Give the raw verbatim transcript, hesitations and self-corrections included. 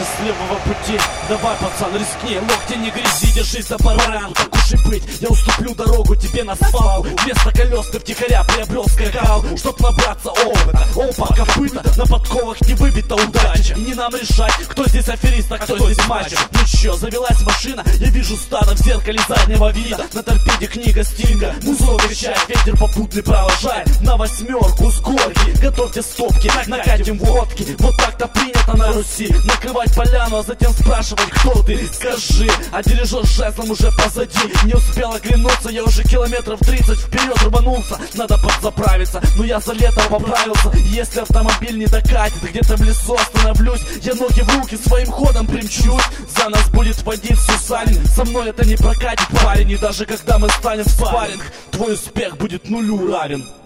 счастливого пути. Давай, пацан, рискни, локти не грязи, держись за баран. Так уж и быть, я уступлю дорогу тебе на свалку. Вместо колес ты втихаря приобрел скакалку, чтоб набраться опыта. Опа, копыта, на подковах не выбита удача. И не нам решать, кто здесь аферист, а кто здесь мачо. Ну чё, завелась машина, я вижу стадо в зеркале заднего вида. На торпеде книга Стинга, музло кричает, ветер попутный провожает. На восьмерку с горки, готовьте стопки, накатим водки. Вот так-то принято на Руси, накрывать поляну, а затем спрашивать, кто ты. Скажи, а дирижер с жезлом уже позади. Не успел оглянуться, я уже километров тридцать вперед рванулся. Надо подзаправиться, но я за лето поправился. Если автомобиль не докатит, где-то в лесу остановлюсь. Я ноги в руки своим ходом примчусь. За нас будет водить Сусанин, со мной это не прокатит, парень. И даже когда мы станем в спарринг, твой успех будет нулю равен.